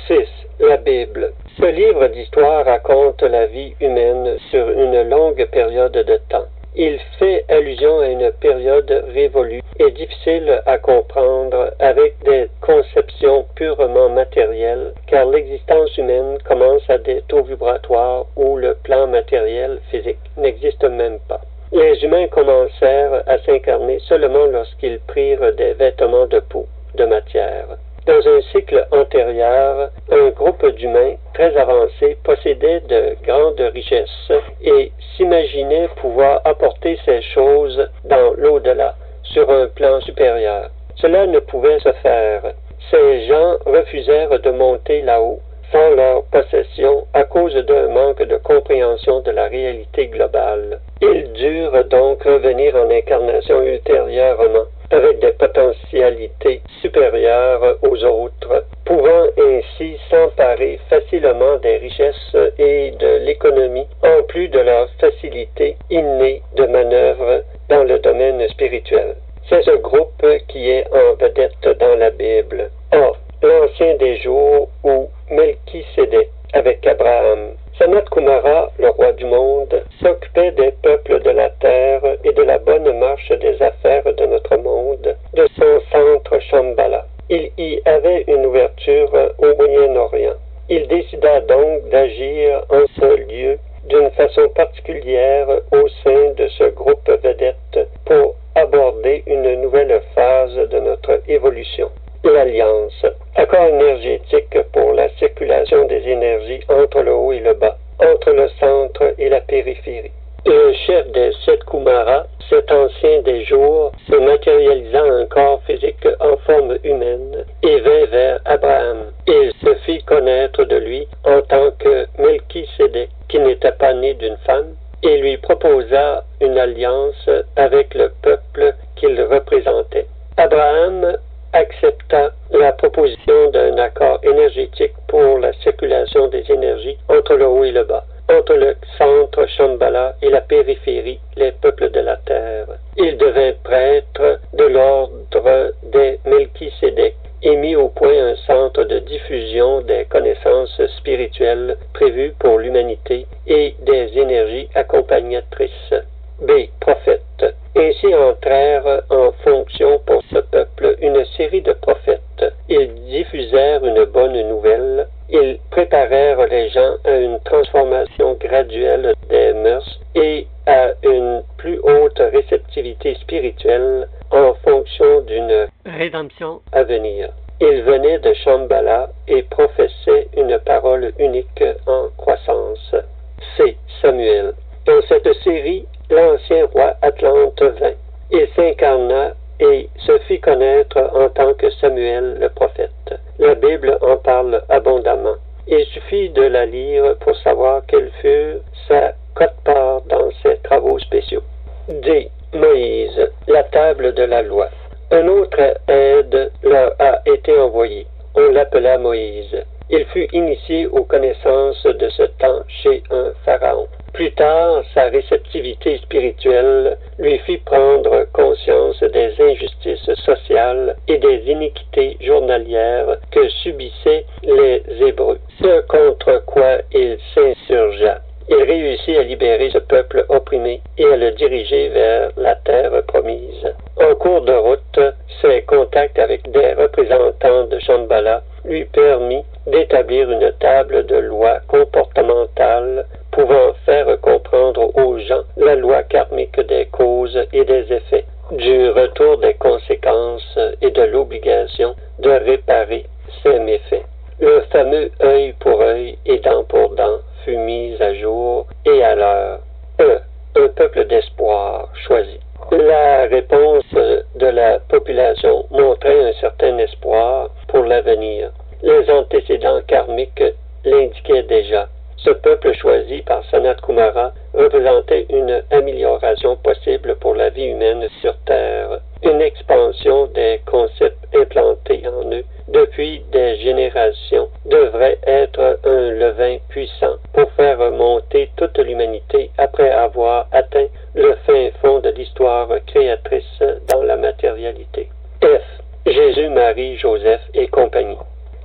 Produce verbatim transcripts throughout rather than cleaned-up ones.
six. La Bible. Ce livre d'histoire raconte la vie humaine sur une longue période de temps. Il fait allusion à une période révolue et difficile à comprendre avec des conceptions purement matérielles, car l'existence humaine commence à des taux vibratoires où le plan matériel physique n'existe même pas. Les humains commencèrent à s'incarner seulement lorsqu'ils prirent des vêtements de peau, de matière. Dans un cycle antérieur, un groupe d'humains très avancés possédait de grandes richesses et s'imaginait pouvoir apporter ces choses dans l'au-delà, sur un plan supérieur. Cela ne pouvait se faire. Ces gens refusèrent de monter là-haut sans leur possession à cause d'un manque de compréhension de la réalité globale. Ils durent donc revenir en incarnation ultérieurement, avec des potentialités supérieures aux autres, pouvant ainsi s'emparer facilement des richesses et de l'économie, en plus de leur facilité innée de manœuvre dans le domaine spirituel. C'est ce groupe qui est en vedette dans la Bible. Or, l'Ancien des jours ou Melchisédek avec Abraham. Sanat Kumara, le roi du monde, s'occupait des peuples de la terre et de la bonne marche des affaires de notre monde, de son centre Shambhala. Il y avait une ouverture au Moyen-Orient. Il décida donc d'agir en ce lieu d'une façon particulière au sein de ce groupe vedette pour aborder une nouvelle phase de notre évolution. L'Alliance, accord énergétique pour la circulation des énergies entre le haut et le bas, entre le centre et la périphérie. Le chef des sept Kumaras, cet ancien des jours, se matérialisa un corps physique en forme humaine et vint vers Abraham. Il se fit connaître de lui en tant que Melchisédek, qui n'était pas né d'une femme, et lui proposa une alliance avec le peuple qu'il représentait. Abraham accepta la proposition d'un accord énergétique pour la circulation des énergies entre le haut et le bas, entre le centre Shambhala et la périphérie, les peuples de la terre. Il devint prêtre de l'ordre des Melchisédek et mit au point un centre de diffusion des connaissances spirituelles prévues pour l'humanité et des énergies accompagnatrices. B. Prophète. Ainsi entrèrent en fonction pour ce peuple une série de prophètes. Ils diffusèrent une bonne nouvelle. Ils préparèrent les gens à une transformation graduelle des mœurs et à une plus haute réceptivité spirituelle en fonction d'une rédemption à venir. Ils venaient de Shambhala et professaient une parole unique en croissance. C. Samuel. Dans cette série, l'ancien roi Atlante vint. Il s'incarna et se fit connaître en tant que Samuel le prophète. La Bible en parle abondamment. Il suffit de la lire pour savoir quelle fut sa quote-part dans ses travaux spéciaux. D. Moïse, la table de la loi. Un autre aide leur a été envoyé. On l'appela Moïse. Il fut initié aux connaissances de ce temps chez un pharaon. Plus tard, sa réceptivité spirituelle lui fit prendre conscience des injustices sociales et des iniquités journalières que subissaient les Hébreux, ce contre quoi il s'insurgea. Il réussit à libérer ce peuple opprimé et à le diriger vers la terre promise. En cours de route, ses contacts avec des représentants de Shambhala lui permit d'établir une table de loi comportementale pouvant faire comprendre aux gens la loi karmique des causes et des effets, du retour des conséquences et de l'obligation de réparer ces méfaits. Le fameux œil pour œil et dent pour dent fut mis à jour et à l'heure. E. Un peuple d'espoir choisi. La réponse de la population montrait un certain espoir pour l'avenir. Les antécédents karmiques l'indiquaient déjà. Ce peuple choisi par Sanat Kumara représentait une amélioration possible pour la vie humaine sur Terre, une expansion des concepts implantés en eux depuis des générations devrait être un levain puissant pour faire remonter toute l'humanité après avoir atteint le fin fond de l'histoire créatrice dans la matérialité. F. Jésus, Marie, Joseph et compagnie.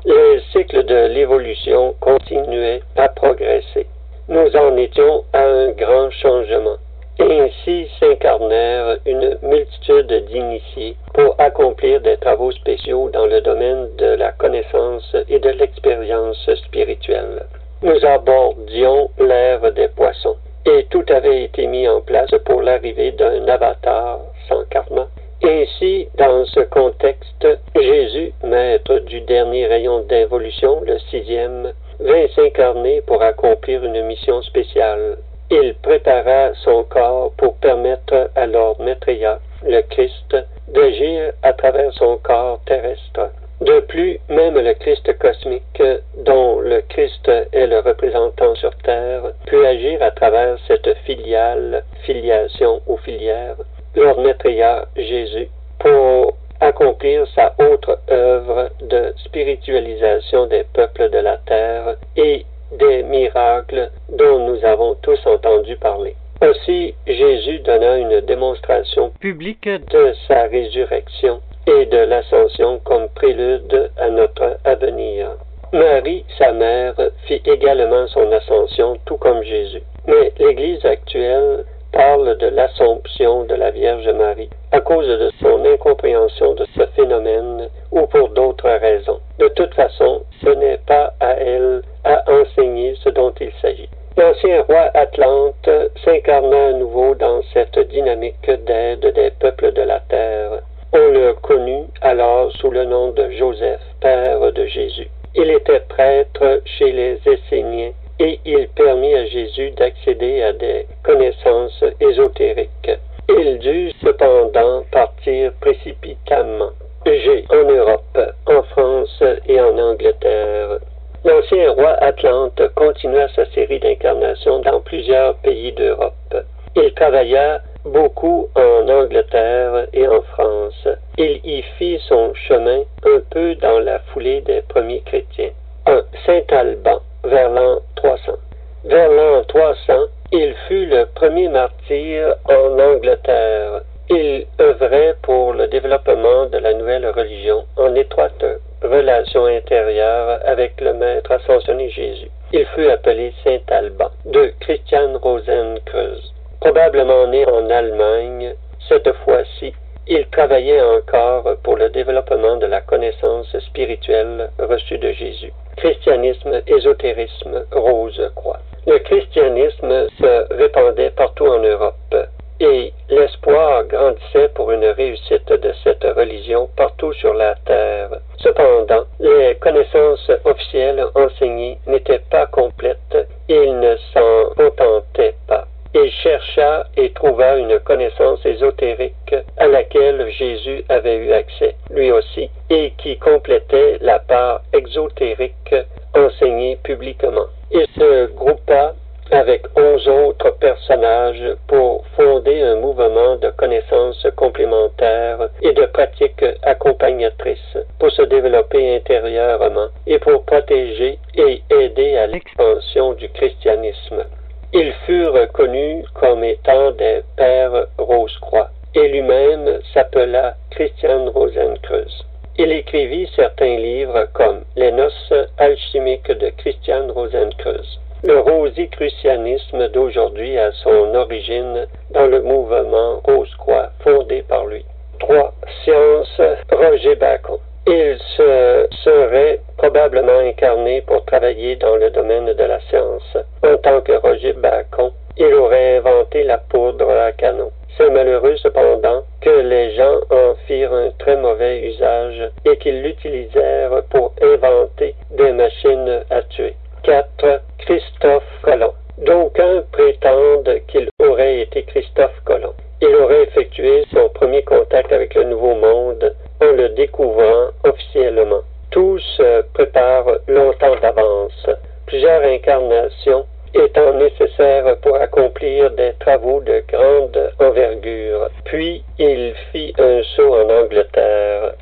Le cycle de l'évolution continuait à progresser. Nous en étions à un grand changement. Et ainsi s'incarnèrent une multitude d'initiés pour accomplir des travaux spéciaux dans le domaine de la connaissance et de l'expérience spirituelle. Nous abordions l'ère des poissons, et tout avait été mis en place pour l'arrivée d'un avatar sans karma. Ainsi, dans ce contexte, Jésus, maître du dernier rayon d'involution, le sixième, vint s'incarner pour accomplir une mission spéciale. Il prépara son corps pour permettre à Lord Maitreya, le Christ, d'agir à travers son corps terrestre. De plus, même le Christ cosmique, dont le Christ est le représentant sur Terre, put agir à travers cette filiale, filiation ou filière, Lord Maitreya, Jésus, pour accomplir sa autre œuvre de spiritualisation des peuples de la Terre et des miracles dont nous avons tous entendu parler. Aussi, Jésus donna une démonstration publique de sa résurrection et de l'ascension comme prélude à notre avenir. Marie, sa mère, fit également son ascension tout comme Jésus. Mais l'Église actuelle parle de l'Assomption de la Vierge Marie à cause de son incompréhension de ce phénomène ou pour d'autres raisons. De toute façon, ce n'est pas à elle à enseigner ce dont il s'agit. L'ancien roi Atlante s'incarna à nouveau dans cette dynamique d'aide des peuples de la terre. On le connut alors sous le nom de Joseph, père de Jésus. Il était prêtre chez les Esséniens et il permit à Jésus d'accéder à des connaissances ésotériques. Il dut cependant partir précipitamment, G en Europe, en France et en Angleterre. L'ancien roi Atlante continua sa série d'incarnations dans plusieurs pays d'Europe. Il travailla beaucoup en Angleterre et en France. Il y fit son chemin un peu dans la foulée des premiers chrétiens. un. Saint-Alban, vers l'an trois cents. Vers l'an trois cents, il fut le premier martyr en Angleterre. Il œuvrait pour le développement de la nouvelle religion en étroite relation intérieure avec le Maître ascensionné Jésus. Il fut appelé Saint-Alban, de Christian Rosenkreuz. Probablement né en Allemagne, cette fois-ci, il travaillait encore pour le développement de la connaissance spirituelle reçue de Jésus. Christianisme, ésotérisme, Rose-Croix. Le christianisme se répandait partout en Europe et l'espoir grandissait pour une réussite de cette religion partout sur la terre. Cependant, les connaissances officielles enseignées n'étaient pas complètes et il ne s'en contentait pas. Il chercha et trouva une connaissance ésotérique à laquelle Jésus avait eu accès, lui aussi, et qui complétait la part exotérique enseignée publiquement. Il se groupa avec onze autres personnages pour fonder un mouvement de connaissances complémentaires et de pratiques accompagnatrices pour se développer intérieurement et pour protéger et aider à l'expansion du christianisme. Ils furent connus comme étant des pères Rose-Croix et lui-même s'appela Christian Rosenkreuz. Il écrivit certains livres comme Les Noces alchimiques de Christian Rosenkreuz. Le rosicrucianisme d'aujourd'hui a son origine dans le mouvement Rose-Croix fondé par lui. trois. Science, Roger Bacon. Il se serait probablement incarné pour travailler dans le domaine de la science. En tant que Roger Bacon, il aurait inventé la poudre à canon. C'est malheureux cependant que les gens en firent un très mauvais usage et qu'ils l'utilisèrent pour inventer des machines à tuer. quatre. Christophe Colomb. D'aucuns prétendent qu'il aurait été Christophe Colomb. Il aurait effectué son premier contact avec le Nouveau Monde en le découvrant officiellement. Tout se prépare longtemps d'avance, plusieurs incarnations étant nécessaires pour accomplir des travaux de grande envergure. Puis il fit un saut en Angleterre.